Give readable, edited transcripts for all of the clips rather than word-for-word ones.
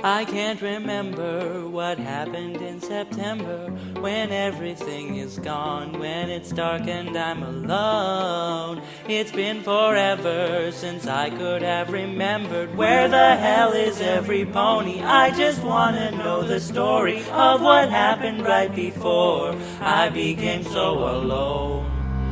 I can't remember what happened in September, when everything is gone, when it's dark and I'm alone. It's been forever since I could have remembered. Where the hell is every pony? I just wanna know the story of what happened right before I became so alone.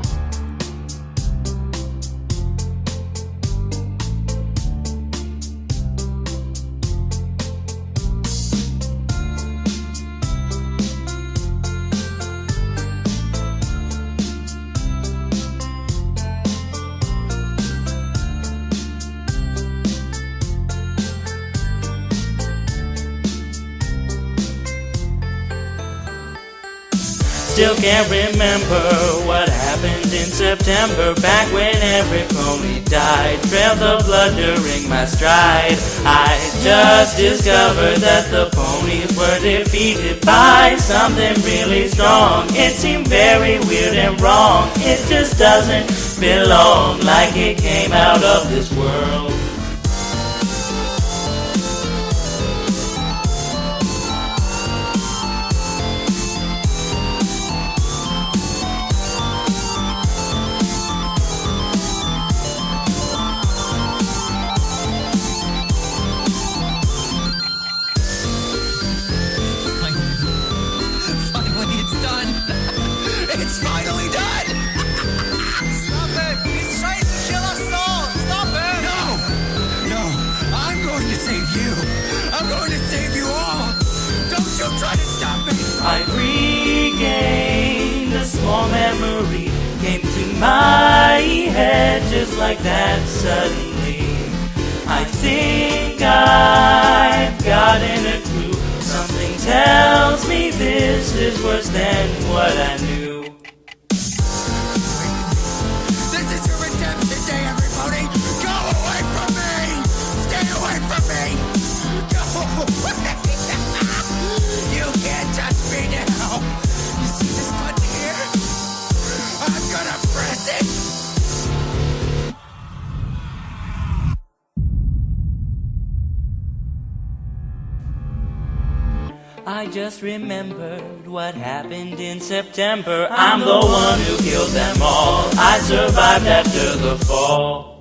Still can't remember what happened in September, back when every pony died. Trails of blood during my stride. I just discovered that the ponies were defeated by something really strong. It seemed very weird and wrong. It just doesn't belong, like it came out of this world. It's finally done! Stop it! He's trying to kill us all! Stop it! No! I'm going to save you! I'm going to save you all! Don't you try to stop me! I regained a small memory, came to my head just like that suddenly. I think I've gotten a clue. Something tells me this is worse than what I knew. This is your redemption day, everybody! Go away from me! Stay away from me! Go away! You can't touch me now! You see this button here? I'm gonna press it! I just remembered what happened in September. I'm the one who killed them all. I survived after the fall.